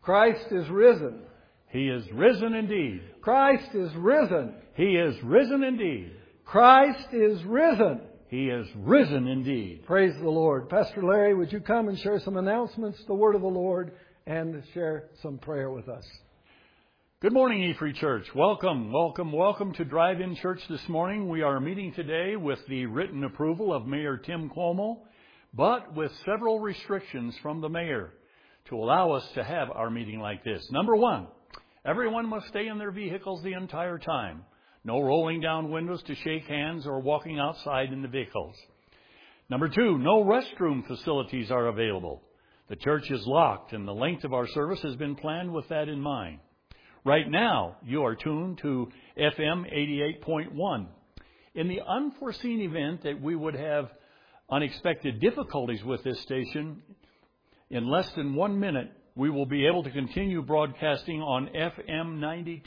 Christ is risen. He is risen indeed. Christ is risen. He is risen indeed. Christ is risen. He is risen indeed. Praise the Lord. Pastor Larry, would you come and share some announcements, the word of the Lord, and share some prayer with us? Good morning, E-Free Church. Welcome to Drive-In Church this morning. We are meeting today with the written approval of Mayor Tim Cuomo, but with several restrictions from the mayor to allow us to have our meeting like this. Number one, everyone must stay in their vehicles the entire time. No rolling down windows to shake hands or walking outside in the vehicles. Number two, no restroom facilities are available. The church is locked and the length of our service has been planned with that in mind. Right now, you are tuned to FM 88.1. In the unforeseen event that we would have unexpected difficulties with this station, in less than 1 minute, we will be able to continue broadcasting on FM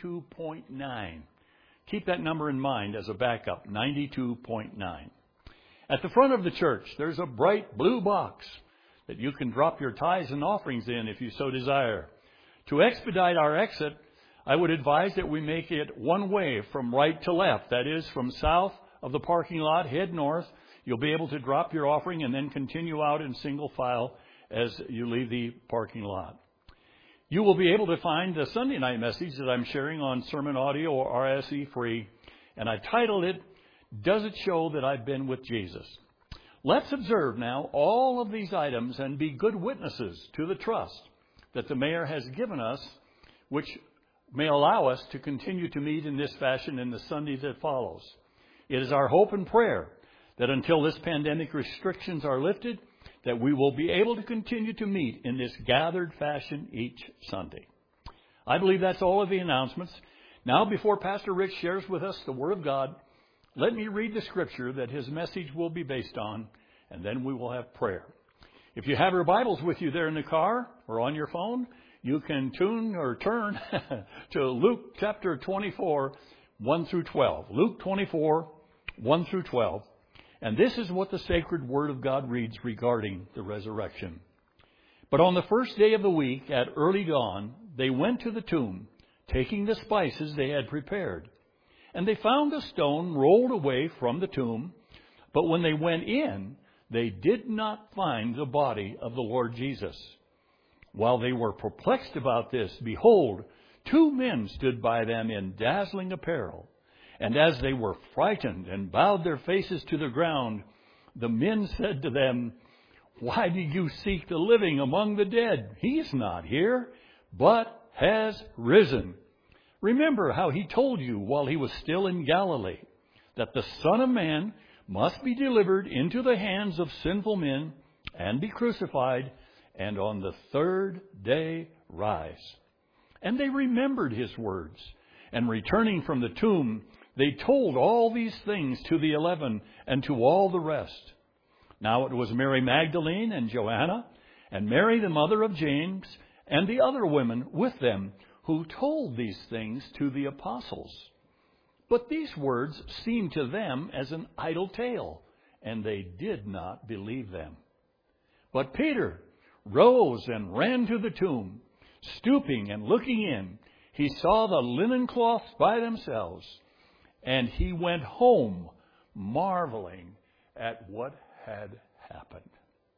92.9. Keep that number in mind as a backup, 92.9. At the front of the church, there's a bright blue box that you can drop your tithes and offerings in if you so desire. To expedite our exit, I would advise that we make it one way from right to left. That is, from south of the parking lot, head north. You'll be able to drop your offering and then continue out in single file as you leave the parking lot. You will be able to find the Sunday night message that I'm sharing on Sermon Audio or RSE Free, and I titled it, Does It Show That I've Been with Jesus? Let's observe now all of these items and be good witnesses to the trust that the mayor has given us, which may allow us to continue to meet in this fashion in the Sunday that follows. It is our hope and prayer that until this pandemic restrictions are lifted, that we will be able to continue to meet in this gathered fashion each Sunday. I believe that's all of the announcements. Now, before Pastor Rich shares with us the Word of God, let me read the scripture that his message will be based on, and then we will have prayer. If you have your Bibles with you there in the car or on your phone, you can turn to Luke chapter 24, 1 through 12. Luke 24, 1 through 12. And this is what the sacred Word of God reads regarding the resurrection. But on the first day of the week, at early dawn, they went to the tomb, taking the spices they had prepared. And they found the stone rolled away from the tomb. But when they went in, they did not find the body of the Lord Jesus. While they were perplexed about this, behold, two men stood by them in dazzling apparel. And as they were frightened and bowed their faces to the ground, the men said to them, Why do you seek the living among the dead? He is not here, but has risen. Remember how he told you while he was still in Galilee, that the Son of Man must be delivered into the hands of sinful men and be crucified, and on the third day rise. And they remembered his words, and returning from the tomb, they told all these things to the 11 and to all the rest. Now it was Mary Magdalene and Joanna and Mary the mother of James and the other women with them who told these things to the apostles. But these words seemed to them as an idle tale, and they did not believe them. But Peter rose and ran to the tomb. Stooping and looking in, he saw the linen cloths by themselves. And he went home, marveling at what had happened.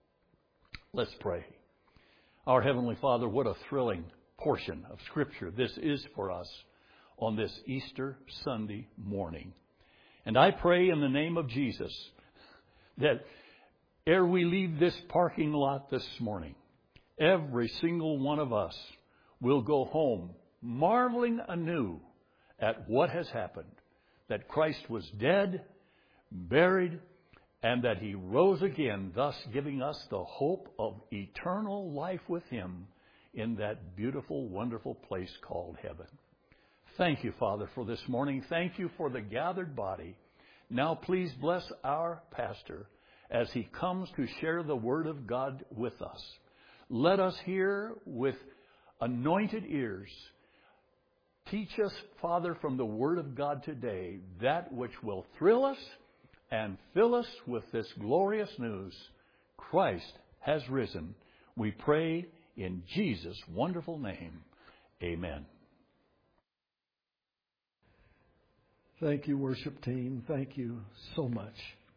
Let's pray. Our Heavenly Father, what a thrilling portion of Scripture this is for us on this Easter Sunday morning. And I pray in the name of Jesus that ere we leave this parking lot this morning, every single one of us will go home marveling anew at what has happened. That Christ was dead, buried, and that he rose again, thus giving us the hope of eternal life with him in that beautiful, wonderful place called heaven. Thank you, Father, for this morning. Thank you for the gathered body. Now please bless our pastor as he comes to share the Word of God with us. Let us hear with anointed ears. Teach us, Father, from the Word of God today, that which will thrill us and fill us with this glorious news. Christ has risen. We pray In Jesus' wonderful name, amen. Thank you, worship team. Thank you so much.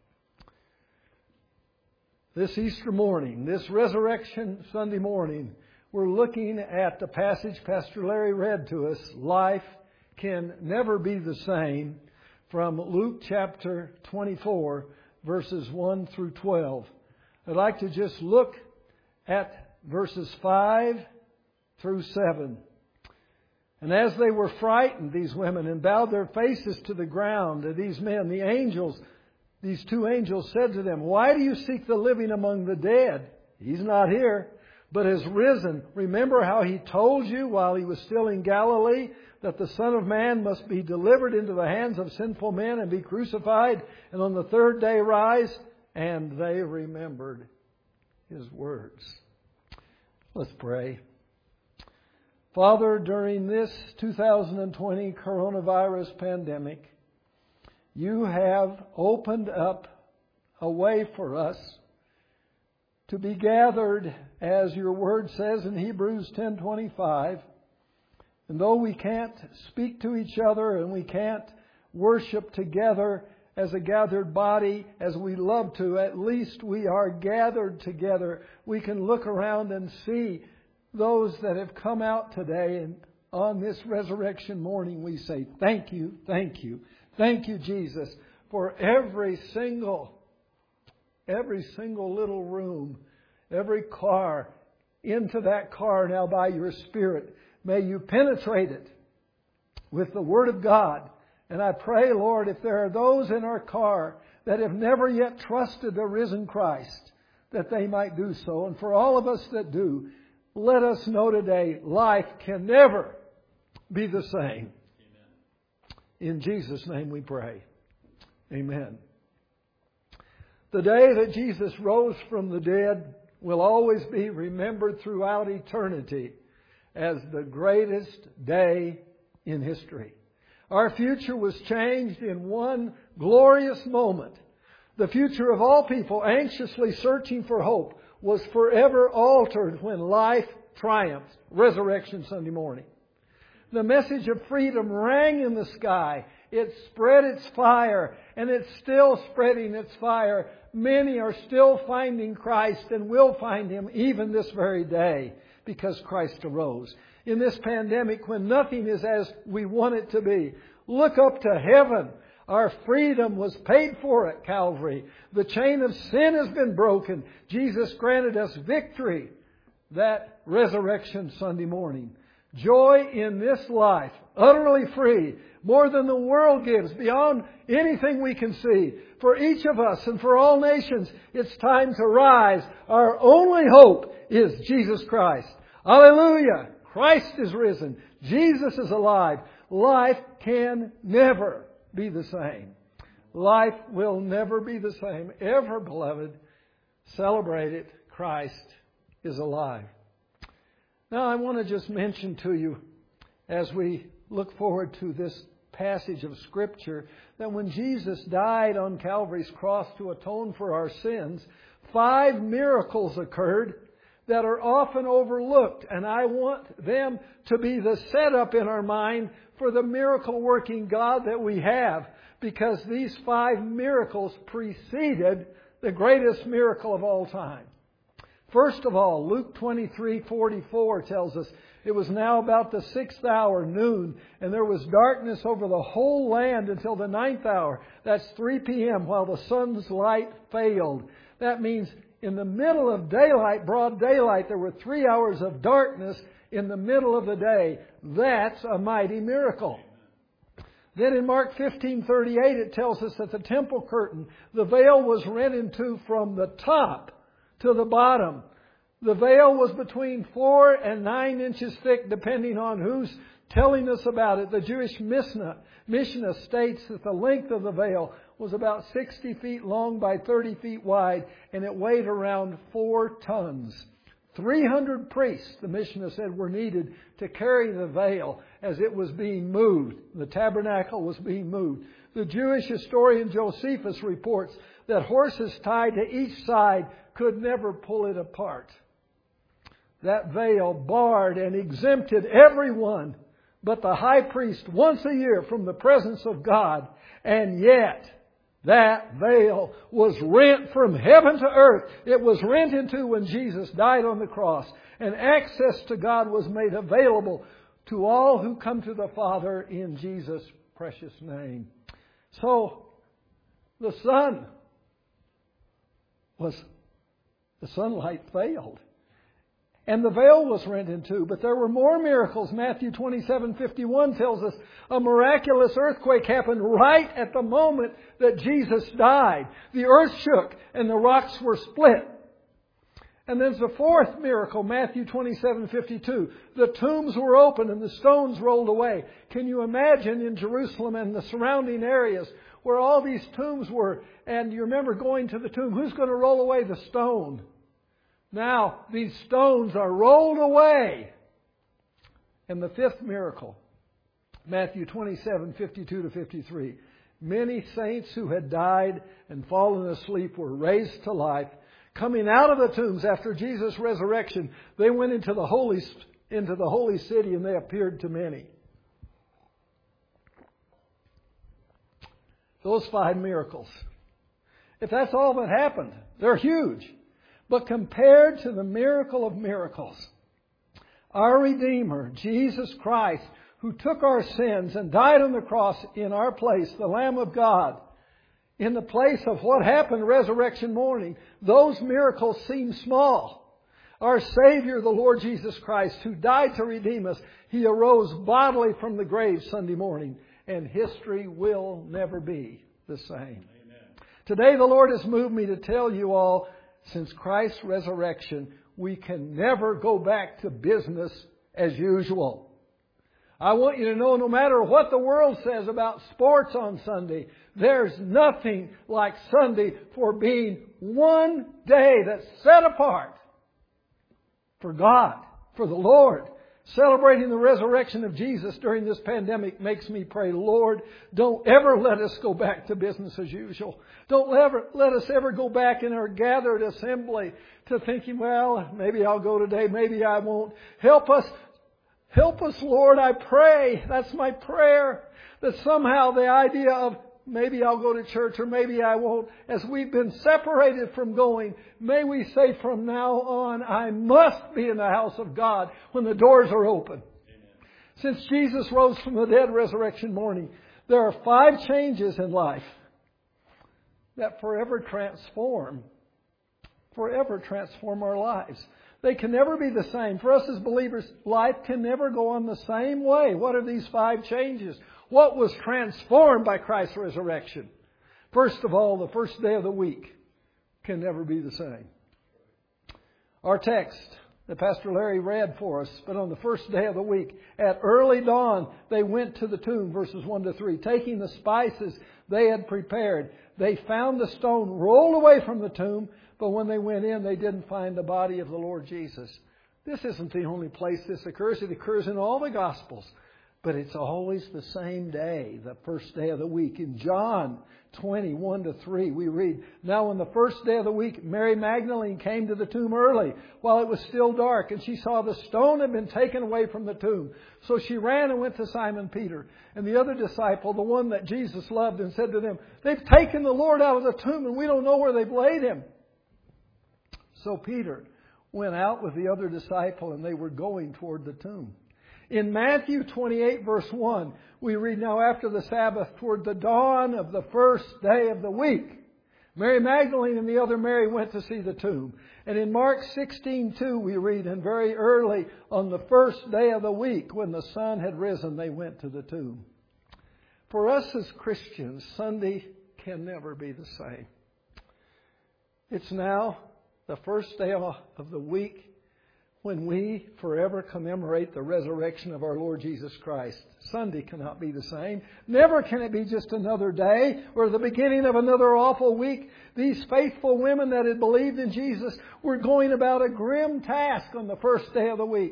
This Easter morning, this Resurrection Sunday morning, we're looking at the passage Pastor Larry read to us, Life Can Never Be the Same, from Luke chapter 24, verses 1 through 12. I'd like to just look at verses 5 through 7. And as they were frightened, these women, and bowed their faces to the ground, these men, these two angels said to them, "Why do you seek the living among the dead? He's not here, but has risen. Remember how He told you while He was still in Galilee that the Son of Man must be delivered into the hands of sinful men and be crucified, and on the third day rise?" And they remembered His words. Let's pray. Father, during this 2020 coronavirus pandemic, You have opened up a way for us to be gathered, as Your Word says in Hebrews 10:25. And though we can't speak to each other and we can't worship together as a gathered body as we love to, at least we are gathered together. We can look around and see those that have come out today, and on this resurrection morning we say, thank you, thank you, thank you, Jesus, for every single little room, every car, into that car now by Your Spirit. May You penetrate it with the Word of God. And I pray, Lord, if there are those in our car that have never yet trusted the risen Christ, that they might do so. And for all of us that do, let us know today, life can never be the same. Amen. In Jesus' name we pray. Amen. The day that Jesus rose from the dead will always be remembered throughout eternity as the greatest day in history. Our future was changed in one glorious moment. The future of all people anxiously searching for hope was forever altered when life triumphed. Resurrection Sunday morning. The message of freedom rang in the sky. It spread its fire, and it's still spreading its fire. Many are still finding Christ and will find Him even this very day because Christ arose. In this pandemic, when nothing is as we want it to be, look up to heaven. Our freedom was paid for at Calvary. The chain of sin has been broken. Jesus granted us victory that Resurrection Sunday morning. Joy in this life, utterly free, more than the world gives, beyond anything we can see. For each of us and for all nations, it's time to rise. Our only hope is Jesus Christ. Hallelujah! Christ is risen. Jesus is alive. Life can never be the same. Life will never be the same. Ever, beloved, celebrate it. Christ is alive. Now, I want to just mention to you, as we look forward to this passage of Scripture, that when Jesus died on Calvary's cross to atone for our sins, 5 miracles occurred that are often overlooked. And I want them to be the setup in our mind for the miracle-working God that we have, because these 5 miracles preceded the greatest miracle of all time. First of all, Luke 23:44 tells us, it was now about the 6th hour, noon, and there was darkness over the whole land until the 9th hour. That's 3 p.m., while the sun's light failed. That means in the middle of daylight, broad daylight, there were 3 hours of darkness in the middle of the day. That's a mighty miracle. Then in Mark 15:38, it tells us that the temple curtain, the veil was rent in two from the top to the bottom. The veil was between 4 and 9 inches thick, depending on who's telling us about it. The Jewish Mishnah states that the length of the veil was about 60 feet long by 30 feet wide, and it weighed around 4 tons. 300 priests, the Mishnah said, were needed to carry the veil as it was being moved. The tabernacle was being moved. The Jewish historian Josephus reports that horses tied to each side could never pull it apart. that veil barred and exempted everyone but the high priest once a year from the presence of God. And yet, that veil was rent from heaven to earth. It was rent into when Jesus died on the cross. And access to God was made available to all who come to the Father in Jesus' precious name. So, the sunlight failed. And the veil was rent in two. But there were more miracles. Matthew 27:51 tells us a miraculous earthquake happened right at the moment that Jesus died. The earth shook and the rocks were split. And there's the fourth miracle, Matthew 27:52. The tombs were opened and the stones rolled away. Can you imagine in Jerusalem and the surrounding areas where all these tombs were? And you remember going to the tomb. Who's going to roll away the stone? Now, these stones are rolled away. And the fifth miracle, Matthew 27:52-53. Many saints who had died and fallen asleep were raised to life. Coming out of the tombs after Jesus' resurrection, they went into the holy city and they appeared to many. Those 5 miracles. If that's all that happened, they're huge. But compared to the miracle of miracles, our Redeemer, Jesus Christ, who took our sins and died on the cross in our place, the Lamb of God, in the place of what happened resurrection morning, those miracles seem small. Our Savior, the Lord Jesus Christ, who died to redeem us, He arose bodily from the grave Sunday morning, and history will never be the same. Amen. Today the Lord has moved me to tell you all, since Christ's resurrection, we can never go back to business as usual. I want you to know, no matter what the world says about sports on Sunday, there's nothing like Sunday for being one day that's set apart for God, for the Lord. Celebrating the resurrection of Jesus during this pandemic makes me pray, Lord, don't ever let us go back to business as usual. Don't ever let us ever go back in our gathered assembly to thinking, well, maybe I'll go today, maybe I won't. Help us, Lord, I pray. That's my prayer. That somehow the idea of maybe I'll go to church or maybe I won't, as we've been separated from going, may we say from now on, I must be in the house of God when the doors are open. Amen. Since Jesus rose from the dead resurrection morning, there are 5 changes in life that forever transform our lives. They can never be the same. For us as believers, life can never go on the same way. What are these 5 changes? What was transformed by Christ's resurrection? First of all, the first day of the week can never be the same. Our text that Pastor Larry read for us, but on the first day of the week, at early dawn, they went to the tomb, verses 1-3, taking the spices they had prepared. They found the stone rolled away from the tomb, but when they went in, they didn't find the body of the Lord Jesus. This isn't the only place this occurs. It occurs in all the Gospels. But it's always the same day, the first day of the week. In John 20:1-3, we read, Now on the first day of the week, Mary Magdalene came to the tomb early, while it was still dark, and she saw the stone had been taken away from the tomb. So she ran and went to Simon Peter and the other disciple, the one that Jesus loved, and said to them, They've taken the Lord out of the tomb, and we don't know where they've laid Him. So Peter went out with the other disciple, and they were going toward the tomb. In Matthew 28, verse 1, we read, Now after the Sabbath, toward the dawn of the first day of the week, Mary Magdalene and the other Mary went to see the tomb. And in Mark 16:2, we read, And very early on the first day of the week, when the sun had risen, they went to the tomb. For us as Christians, Sunday can never be the same. It's now the first day of the week when we forever commemorate the resurrection of our Lord Jesus Christ. Sunday cannot be the same. Never can it be just another day or the beginning of another awful week. These faithful women that had believed in Jesus were going about a grim task on the first day of the week.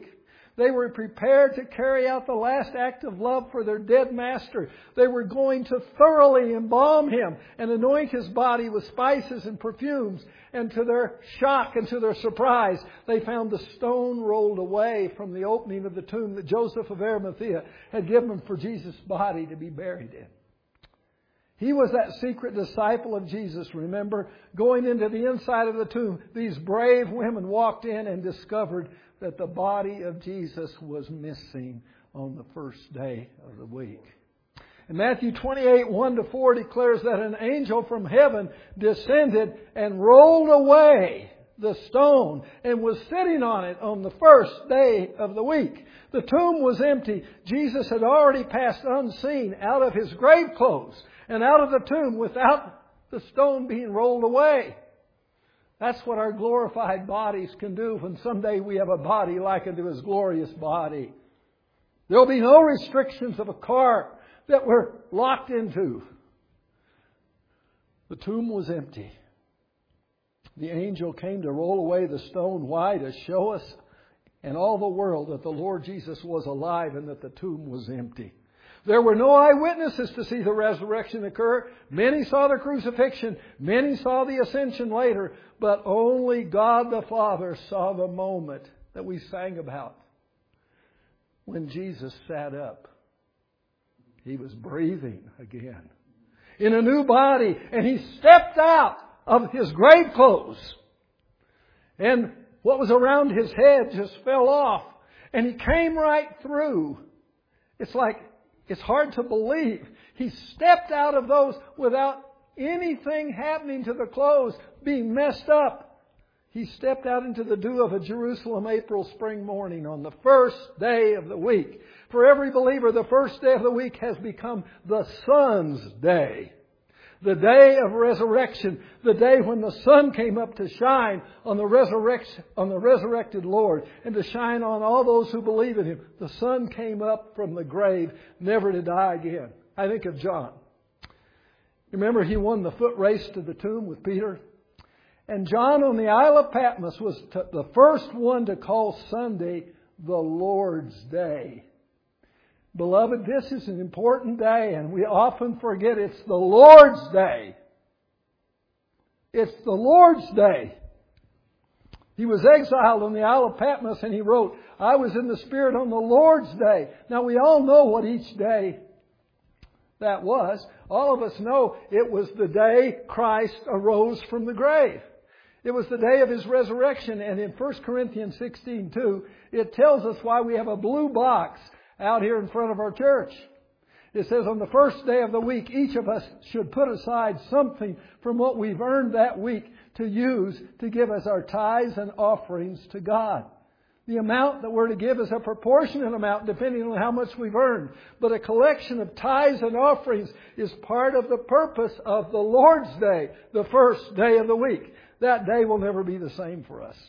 They were prepared to carry out the last act of love for their dead master. They were going to thoroughly embalm him and anoint his body with spices and perfumes. And to their shock and to their surprise, they found the stone rolled away from the opening of the tomb that Joseph of Arimathea had given for Jesus' body to be buried in. He was that secret disciple of Jesus, remember? Going into the inside of the tomb, these brave women walked in and discovered that the body of Jesus was missing on the first day of the week. And Matthew 28, 1-4 declares that an angel from heaven descended and rolled away the stone and was sitting on it on the first day of the week. The tomb was empty. Jesus had already passed unseen out of his grave clothes and out of the tomb without the stone being rolled away. That's what our glorified bodies can do when someday we have a body like unto His glorious body. There will be no restrictions of a car that we're locked into. The tomb was empty. The angel came to roll away the stone. Why? To show us and all the world that the Lord Jesus was alive and that the tomb was empty. There were no eyewitnesses to see the resurrection occur. Many saw the crucifixion. Many saw the ascension later. But only God the Father saw the moment that we sang about. When Jesus sat up. He was breathing again. In a new body. And He stepped out of His grave clothes. And what was around His head just fell off. And He came right through. It's hard to believe. He stepped out of those without anything happening to the clothes being messed up. He stepped out into the dew of a Jerusalem April spring morning on the first day of the week. For every believer, the first day of the week has become the Son's day. The day of resurrection. The day when the sun came up to shine on the resurrected Lord. And to shine on all those who believe in Him. The sun came up from the grave, never to die again. I think of John. Remember, he won the foot race to the tomb with Peter? And John on the Isle of Patmos was the first one to call Sunday the Lord's Day. Beloved, this is an important day, and we often forget it's the Lord's Day. It's the Lord's Day. He was exiled on the Isle of Patmos, and he wrote, I was in the Spirit on the Lord's Day. Now, we all know what each day that was. All of us know it was the day Christ arose from the grave. It was the day of His resurrection, and in 1 Corinthians 16:2, it tells us why we have a blue box out here in front of our church. It says on the first day of the week, each of us should put aside something from what we've earned that week to use to give as our tithes and offerings to God. The amount that we're to give is a proportionate amount depending on how much we've earned. But a collection of tithes and offerings is part of the purpose of the Lord's Day, the first day of the week. That day will never be the same for us.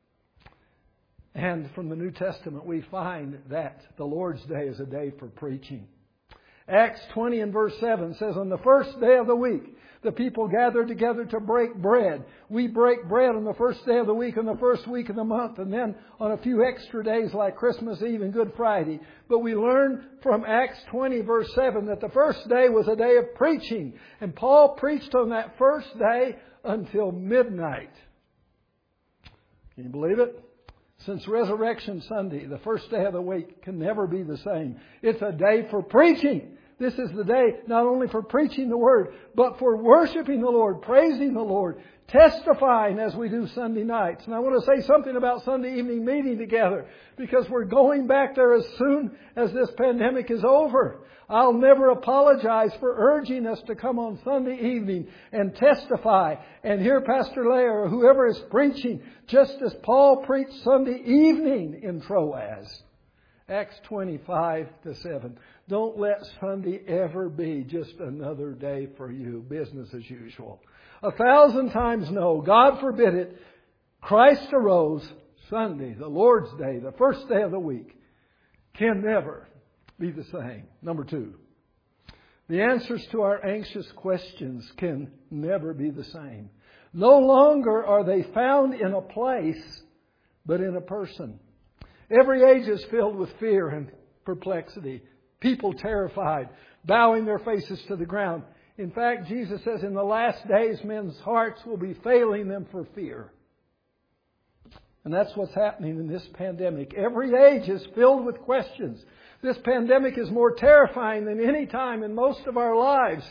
And from the New Testament, we find that the Lord's Day is a day for preaching. Acts 20 and verse 7 says, on the first day of the week, the people gathered together to break bread. We break bread on the first day of the week, on the first week of the month, and then on a few extra days like Christmas Eve and Good Friday. But we learn from Acts 20 verse 7 that the first day was a day of preaching. And Paul preached on that first day until midnight. Can you believe it? Since Resurrection Sunday, the first day of the week, can never be the same. It's a day for preaching. This is the day not only for preaching the Word, but for worshiping the Lord, praising the Lord, testifying as we do Sunday nights. And I want to say something about Sunday evening meeting together, because we're going back there as soon as this pandemic is over. I'll never apologize for urging us to come on Sunday evening and testify and hear Pastor Lair or whoever is preaching, just as Paul preached Sunday evening in Troas. Acts 25-7. Don't let Sunday ever be just another day for you, business as usual. 1,000 times no. God forbid it. Christ arose. Sunday, the Lord's Day, the first day of the week, can never be the same. Number 2. The answers to our anxious questions can never be the same. No longer are they found in a place, but in a person. Every age is filled with fear and perplexity. People terrified, bowing their faces to the ground. In fact, Jesus says in the last days, men's hearts will be failing them for fear. And that's what's happening in this pandemic. Every age is filled with questions. This pandemic is more terrifying than any time in most of our lives.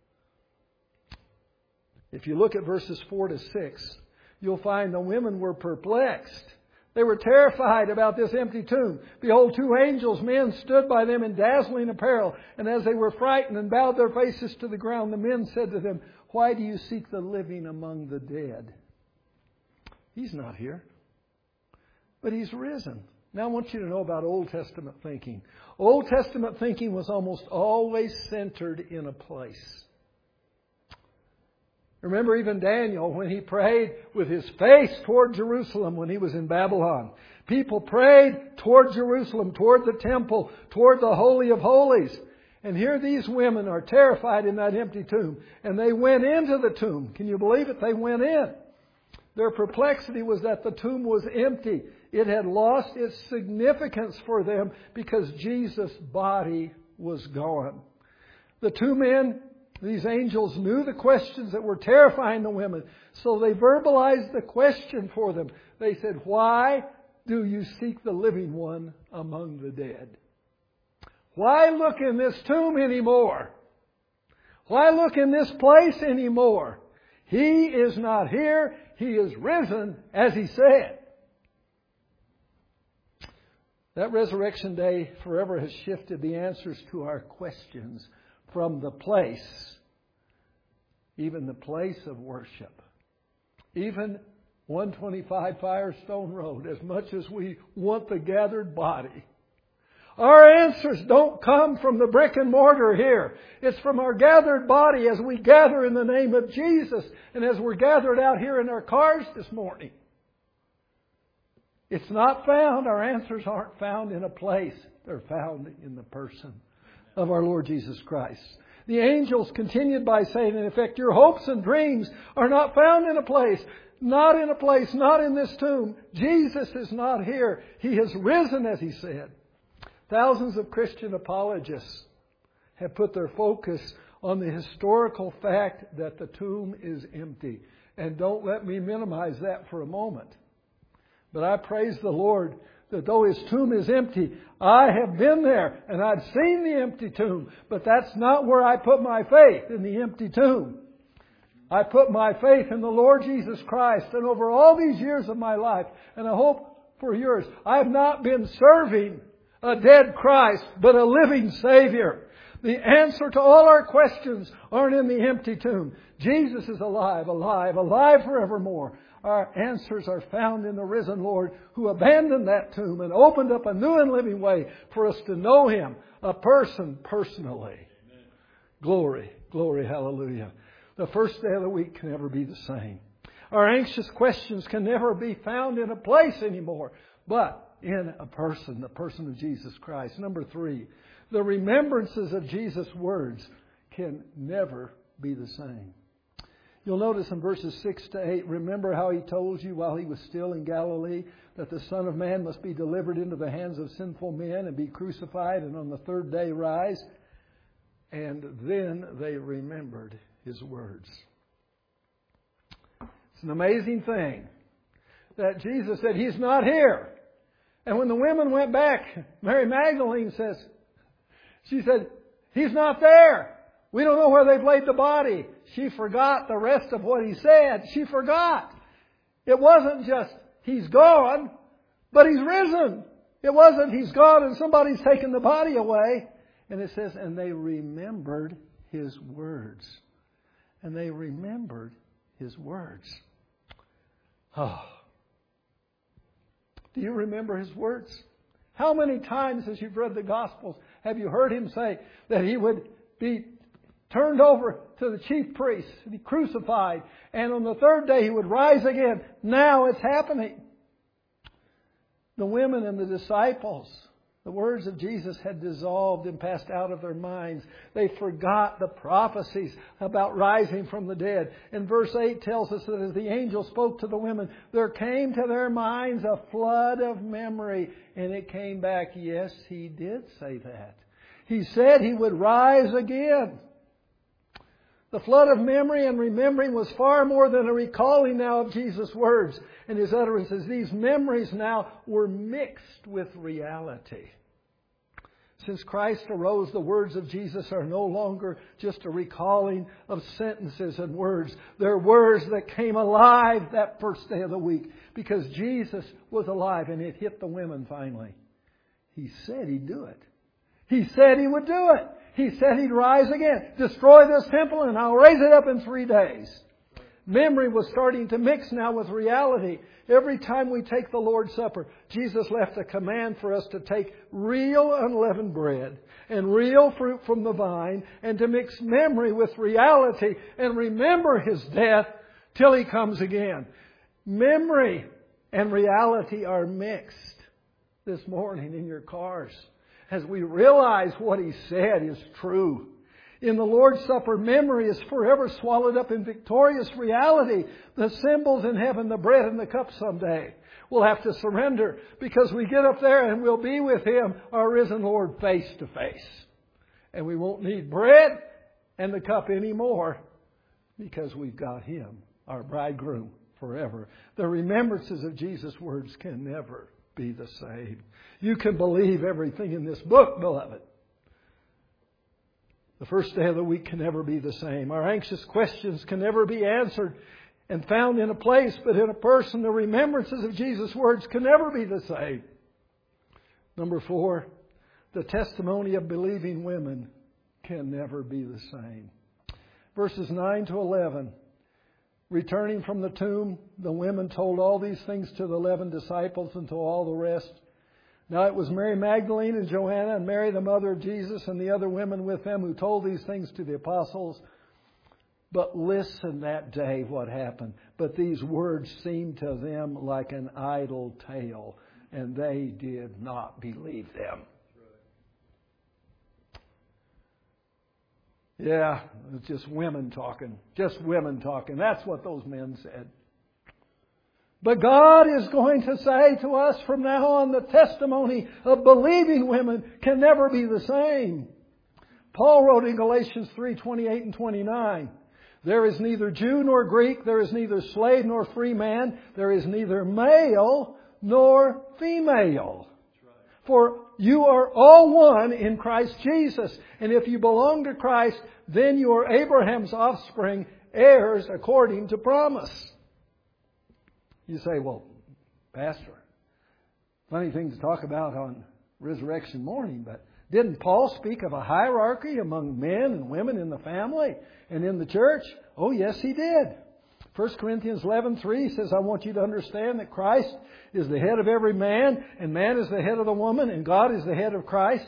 If you look at verses 4 to 6, you'll find the women were perplexed. They were terrified about this empty tomb. Behold, two angels, men, stood by them in dazzling apparel. And as they were frightened and bowed their faces to the ground, the men said to them, "Why do you seek the living among the dead? He's not here, but He's risen." Now I want you to know about Old Testament thinking. Old Testament thinking was almost always centered in a place. Remember even Daniel when he prayed with his face toward Jerusalem when he was in Babylon. People prayed toward Jerusalem, toward the temple, toward the Holy of Holies. And here these women are terrified in that empty tomb. And they went into the tomb. Can you believe it? They went in. Their perplexity was that the tomb was empty. It had lost its significance for them because Jesus' body was gone. The two men, these angels, knew the questions that were terrifying the women. So they verbalized the question for them. They said, "Why do you seek the living one among the dead? Why look in this tomb anymore? Why look in this place anymore? He is not here. He is risen, as He said." That resurrection day forever has shifted the answers to our questions from the place, even the place of worship. Even 125 Firestone Road, as much as we want the gathered body, our answers don't come from the brick and mortar here. It's from our gathered body as we gather in the name of Jesus and as we're gathered out here in our cars this morning. It's not found, our answers aren't found in a place. They're found in the person of our Lord Jesus Christ. The angels continued by saying, in effect, your hopes and dreams are not found in a place. Not in a place, not in this tomb. Jesus is not here. He has risen, as He said. Thousands of Christian apologists have put their focus on the historical fact that the tomb is empty. And don't let me minimize that for a moment. But I praise the Lord that though His tomb is empty, I have been there and I've seen the empty tomb. But that's not where I put my faith, in the empty tomb. I put my faith in the Lord Jesus Christ. And over all these years of my life, and I hope for yours, I have not been serving a dead Christ, but a living Savior. The answer to all our questions aren't in the empty tomb. Jesus is alive, alive, alive forevermore. Our answers are found in the risen Lord who abandoned that tomb and opened up a new and living way for us to know Him, a person personally. Amen. Glory, glory, hallelujah. The first day of the week can never be the same. Our anxious questions can never be found in a place anymore, but in a person, the person of Jesus Christ. Number 3, the remembrances of Jesus' words can never be the same. You'll notice in verses 6 to 8, remember how He told you while He was still in Galilee that the Son of Man must be delivered into the hands of sinful men and be crucified and on the third day rise. And then they remembered His words. It's an amazing thing that Jesus said, He's not here. And when the women went back, Mary Magdalene says, she said, He's not there. We don't know where they've laid the body. She forgot the rest of what He said. She forgot. It wasn't just He's gone, but He's risen. It wasn't He's gone and somebody's taken the body away. And it says, and they remembered His words. And they remembered His words. Oh. Do you remember His words? How many times as you've read the Gospels have you heard Him say that He would be turned over to the chief priests, be crucified, and on the third day He would rise again? Now it's happening. The women and the disciples The words of Jesus had dissolved and passed out of their minds. They forgot the prophecies about rising from the dead. And verse 8 tells us that as the angel spoke to the women, there came to their minds a flood of memory. And it came back, yes, He did say that. He said He would rise again. The flood of memory and remembering was far more than a recalling now of Jesus' words and His utterances. These memories now were mixed with reality. Since Christ arose, the words of Jesus are no longer just a recalling of sentences and words. They're words that came alive that first day of the week because Jesus was alive and it hit the women finally. He said He'd do it. He said He would do it. He said He'd rise again. Destroy this temple and I'll raise it up in 3 days. Memory was starting to mix now with reality. Every time we take the Lord's Supper, Jesus left a command for us to take real unleavened bread and real fruit from the vine and to mix memory with reality and remember His death till He comes again. Memory and reality are mixed this morning in your cars as we realize what He said is true. In the Lord's Supper, memory is forever swallowed up in victorious reality. The symbols in heaven, the bread and the cup someday, we'll have to surrender because we get up there and we'll be with Him, our risen Lord, face to face. And we won't need bread and the cup anymore because we've got Him, our bridegroom, forever. The remembrances of Jesus' words can never be the same. You can believe everything in this book, beloved. The first day of the week can never be the same. Our anxious questions can never be answered and found in a place, but in a person. The remembrances of Jesus' words can never be the same. Number 4, the testimony of believing women can never be the same. Verses 9 to 11. Returning from the tomb, the women told all these things to the 11 disciples and to all the rest. Now it was Mary Magdalene and Joanna and Mary the mother of Jesus and the other women with them who told these things to the apostles. But listen that day what happened. But these words seemed to them like an idle tale, and they did not believe them. Yeah, it's just women talking. Just women talking. That's what those men said. But God is going to say to us from now on, the testimony of believing women can never be the same. Paul wrote in Galatians 3:28 and 29, there is neither Jew nor Greek, there is neither slave nor free man, there is neither male nor female. For you are all one in Christ Jesus. And if you belong to Christ, then you are Abraham's offspring, heirs according to promise. You say, well, Pastor, funny thing to talk about on resurrection morning, but didn't Paul speak of a hierarchy among men and women in the family and in the church? Oh, yes, he did. 1 Corinthians 11:3 says, I want you to understand that Christ is the head of every man, and man is the head of the woman, and God is the head of Christ.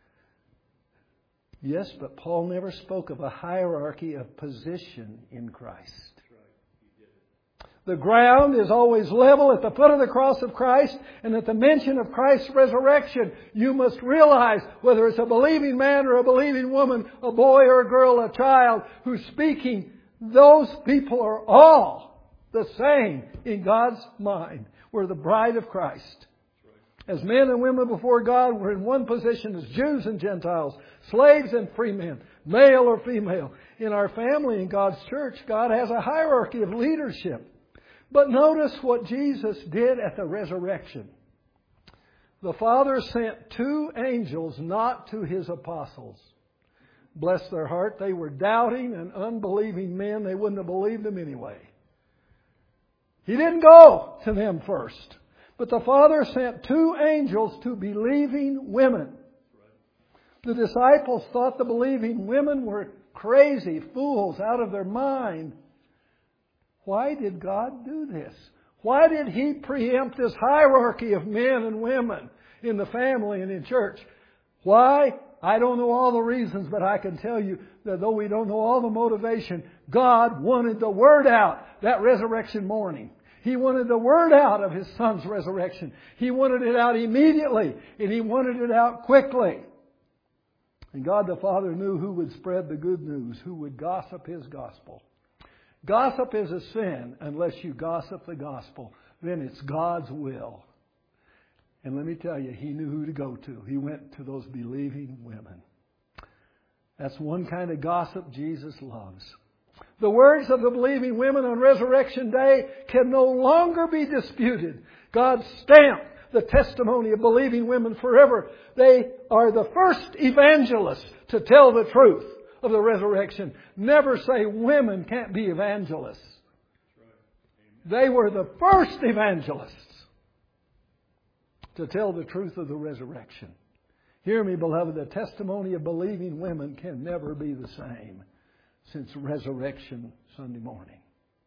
Yes, but Paul never spoke of a hierarchy of position in Christ. The ground is always level at the foot of the cross of Christ, and at the mention of Christ's resurrection, you must realize, whether it's a believing man or a believing woman, a boy or a girl, a child who's speaking, those people are all the same in God's mind. We're the bride of Christ. As men and women before God, we're in one position as Jews and Gentiles, slaves and free men, male or female. In our family, in God's church, God has a hierarchy of leadership. But notice what Jesus did at the resurrection. The Father sent 2 angels not to His apostles. Bless their heart, they were doubting and unbelieving men. They wouldn't have believed Him anyway. He didn't go to them first. But the Father sent 2 angels to believing women. The disciples thought the believing women were crazy, fools, out of their mind. Why did God do this? Why did He preempt this hierarchy of men and women in the family and in church? Why? I don't know all the reasons, but I can tell you that though we don't know all the motivation, God wanted the Word out that resurrection morning. He wanted the word out of His Son's resurrection. He wanted it out immediately, and He wanted it out quickly. And God the Father knew who would spread the good news, who would gossip His gospel. Gossip is a sin unless you gossip the gospel. Then it's God's will. And let me tell you, He knew who to go to. He went to those believing women. That's one kind of gossip Jesus loves. The words of the believing women on Resurrection Day can no longer be disputed. God stamped the testimony of believing women forever. They are the first evangelists to tell the truth of the resurrection. Never say women can't be evangelists. They were the first evangelists to tell the truth of the resurrection. Hear me, beloved, the testimony of believing women can never be the same since Resurrection Sunday morning.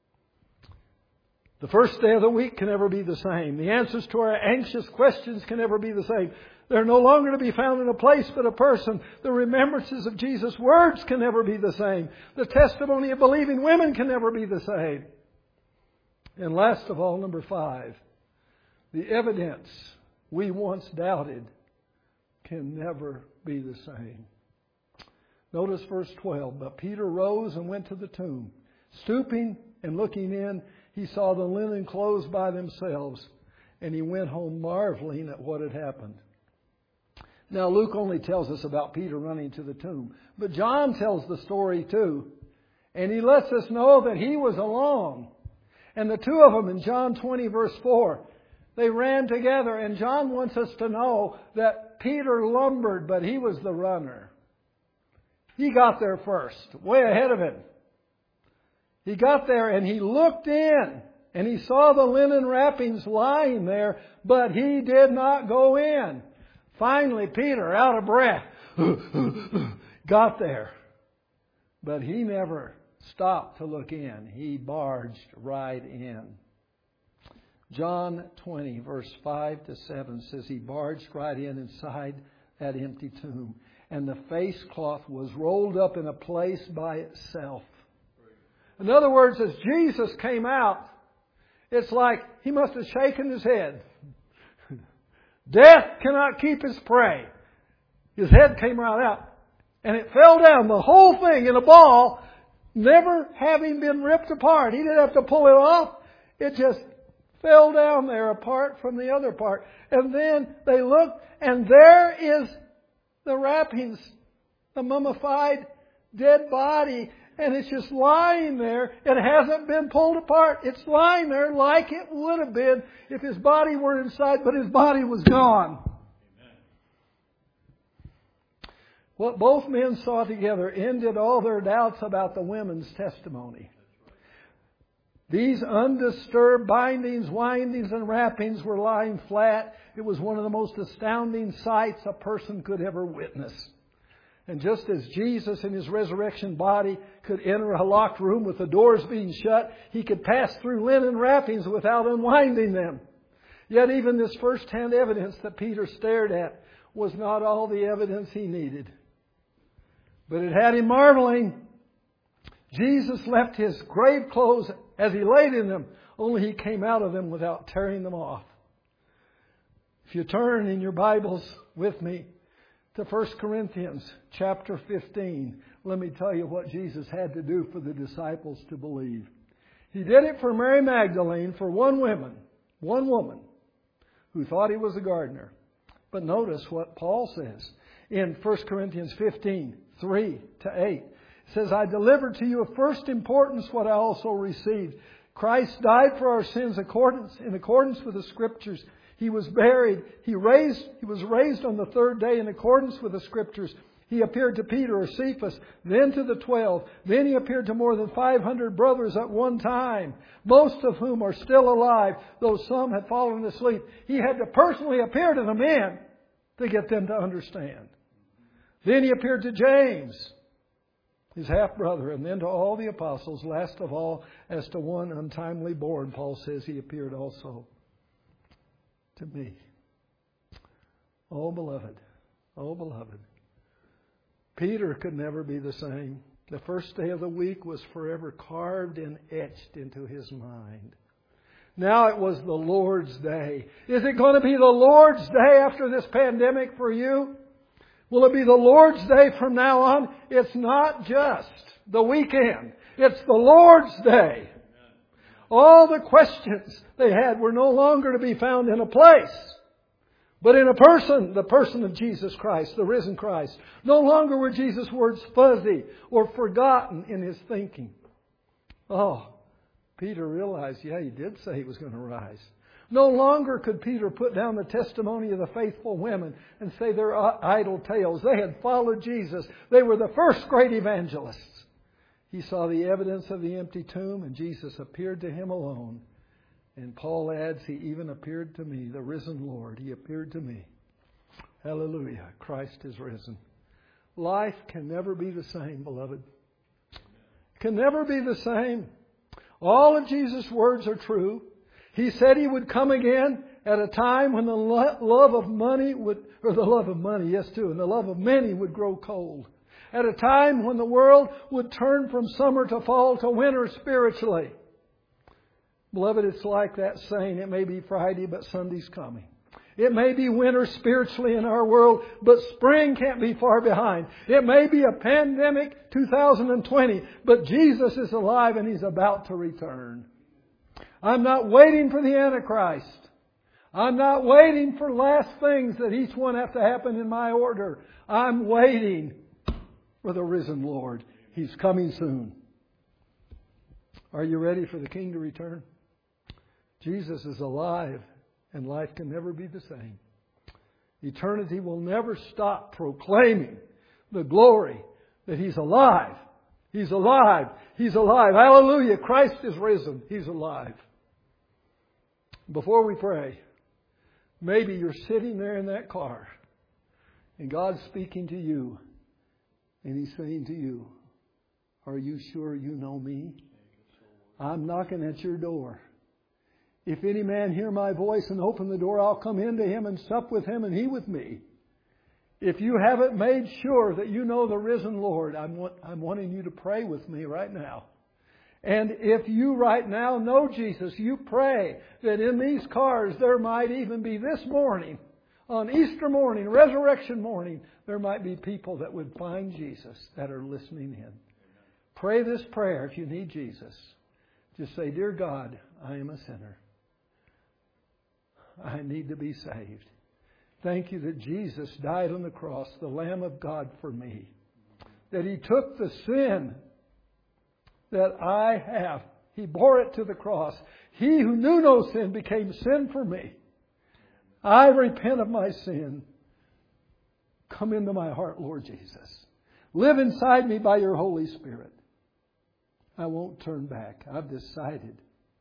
The first day of the week can never be the same. The answers to our anxious questions can never be the same. They're no longer to be found in a place but a person. The remembrances of Jesus' words can never be the same. The testimony of believing women can never be the same. And last of all, number 5, the evidence we once doubted can never be the same. Notice verse 12. But Peter rose and went to the tomb. Stooping and looking in, he saw the linen clothes by themselves, and he went home marveling at what had happened. Now Luke only tells us about Peter running to the tomb, but John tells the story too. And he lets us know that he was alone. And the two of them in John 20 verse 4, they ran together, and John wants us to know that Peter lumbered, but he was the runner. He got there first, way ahead of him. He got there and he looked in and he saw the linen wrappings lying there, but he did not go in. Finally, Peter, out of breath, got there. But he never stopped to look in. He barged right in. John 20, verse 5 to 7 says he barged right in inside that empty tomb. And the face cloth was rolled up in a place by itself. In other words, as Jesus came out, it's like he must have shaken his head. Death cannot keep his prey. His head came right out. And it fell down, the whole thing in a ball, never having been ripped apart. He didn't have to pull it off. It just fell down there apart from the other part. And then they looked, and there is the wrappings, the mummified dead body, and it's just lying there. It hasn't been pulled apart. It's lying there like it would have been if his body were inside, but his body was gone. Amen. What both men saw together ended all their doubts about the women's testimony. These undisturbed bindings, windings, and wrappings were lying flat. It was one of the most astounding sights a person could ever witness. And just as Jesus in His resurrection body could enter a locked room with the doors being shut, He could pass through linen wrappings without unwinding them. Yet even this first-hand evidence that Peter stared at was not all the evidence he needed. But it had him marveling. Jesus left His grave clothes as He laid in them, only He came out of them without tearing them off. If you turn in your Bibles with me to 1 Corinthians chapter 15, let me tell you what Jesus had to do for the disciples to believe. He did it for Mary Magdalene, for one woman who thought he was a gardener. But notice what Paul says in 1 Corinthians 15, 3 to 8. It says, I delivered to you of first importance what I also received. Christ died for our sins in accordance with the Scriptures. He was buried. He was raised on the third day in accordance with the Scriptures. He appeared to Peter or Cephas, then to the 12. Then He appeared to more than 500 brothers at one time, most of whom are still alive, though some had fallen asleep. He had to personally appear to the men to get them to understand. Then He appeared to James, His half-brother, and then to all the apostles. Last of all, as to one untimely born, Paul says He appeared also to me. Oh, beloved. Peter could never be the same. The first day of the week was forever carved and etched into his mind. Now it was the Lord's day. Is it going to be the Lord's day after this pandemic for you? Will it be the Lord's day from now on? It's not just the weekend. It's the Lord's day. All the questions they had were no longer to be found in a place, but in a person, the person of Jesus Christ, the risen Christ. No longer were Jesus' words fuzzy or forgotten in his thinking. Oh, Peter realized, he did say he was going to rise. No longer could Peter put down the testimony of the faithful women and say they're idle tales. They had followed Jesus. They were the first great evangelists. He saw the evidence of the empty tomb, and Jesus appeared to him alone. And Paul adds, He even appeared to me, the risen Lord. He appeared to me. Hallelujah. Christ is risen. Life can never be the same, beloved. Can never be the same. All of Jesus' words are true. He said He would come again at a time when the love of money and the love of many would grow cold. At a time when the world would turn from summer to fall to winter spiritually. Beloved, it's like that saying, it may be Friday, but Sunday's coming. It may be winter spiritually in our world, but spring can't be far behind. It may be a pandemic 2020, but Jesus is alive and He's about to return. I'm not waiting for the Antichrist. I'm not waiting for last things that each one have to happen in my order. I'm waiting for the risen Lord. He's coming soon. Are you ready for the King to return? Jesus is alive, and life can never be the same. Eternity will never stop proclaiming the glory that He's alive. He's alive. He's alive. Hallelujah. Christ is risen. He's alive. Before we pray, maybe you're sitting there in that car, and God's speaking to you, and He's saying to you, are you sure you know me? I'm knocking at your door. If any man hear my voice and open the door, I'll come into him and sup with him and he with me. If you haven't made sure that you know the risen Lord, I'm wanting you to pray with me right now. And if you right now know Jesus, you pray that in these cars there might even be this morning, on Easter morning, resurrection morning, there might be people that would find Jesus that are listening in. Pray this prayer if you need Jesus. Just say, Dear God, I am a sinner. I need to be saved. Thank you that Jesus died on the cross, the Lamb of God for me. That He took the sin that I have. He bore it to the cross. He who knew no sin became sin for me. I repent of my sin. Come into my heart, Lord Jesus. Live inside me by your Holy Spirit. I won't turn back. I've decided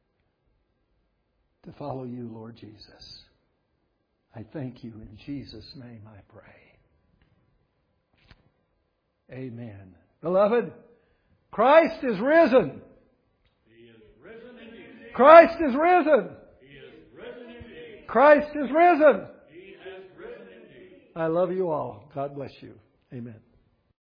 to follow you, Lord Jesus. I thank you. In Jesus' name I pray. Amen. Beloved, Christ is risen. He is risen indeed. Christ is risen. He is risen indeed. Christ is risen. He has risen indeed. I love you all. God bless you. Amen.